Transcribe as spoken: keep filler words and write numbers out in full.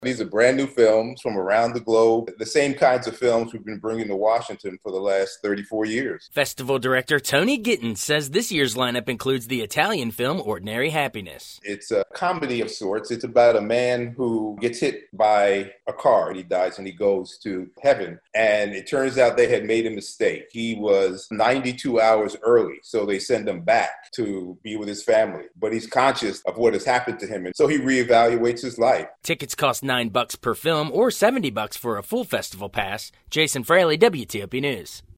These are brand new films from around the globe, the same kinds of films we've been bringing to Washington for the last thirty-four years. Festival director Tony Gittins says this year's lineup includes the Italian film Ordinary Happiness. It's a comedy of sorts. It's about a man who gets hit by a car and he dies and he goes to heaven. And it turns out they had made a mistake. He was ninety-two hours early, so they send him back to be with his family. But he's conscious of what has happened to him, and so he reevaluates his life. Tickets cost nine bucks per film or seventy bucks for a full festival pass. Jason Fraley, W T O P News.